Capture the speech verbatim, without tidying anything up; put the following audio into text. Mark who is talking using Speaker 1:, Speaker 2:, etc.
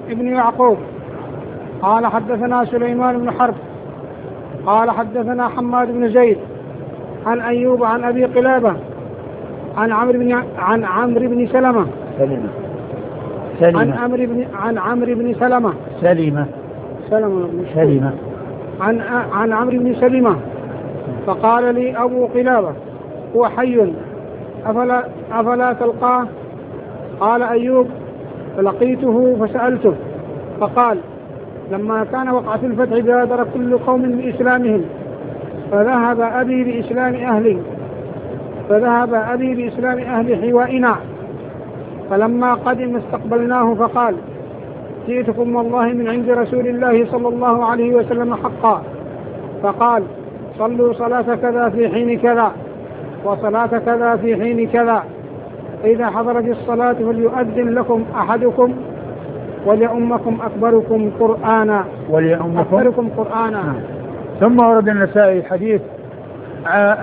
Speaker 1: بن يعقوب قال حدثنا سليمان بن حرب قال حدثنا حماد بن زيد عن أيوب عن أبي قلابة عن عمرو بن عن عمرو بن سلمة
Speaker 2: سلمة سلمة
Speaker 1: عن عمرو بن عن عمرو بن سلمة
Speaker 2: سلمة
Speaker 1: سلمة
Speaker 2: سلمة
Speaker 1: عن عن عمرو بن سلمة فقال لي أبو قلابة هو حي أفلا أفلا تلقاه؟ قال أيوب فلقيته فسألته فقال لما كان وقعة الفتح بادر كل قوم بإسلامهم فذهب أبي بإسلام أهلي فذهب أبي بإسلام أهل حوائنا فلما قدم استقبلناه فقال جئتكم والله من عند رسول الله صلى الله عليه وسلم حقا فقال صلوا صلاة كذا في حين كذا وصلاة كذا في حين كذا إذا حضرت الصلاة فليؤذن لكم أحدكم وليؤمكم أكبركم قرآنا
Speaker 2: وليؤمكم
Speaker 1: أكبركم قرآنا.
Speaker 2: ثم ورد النسائي حديث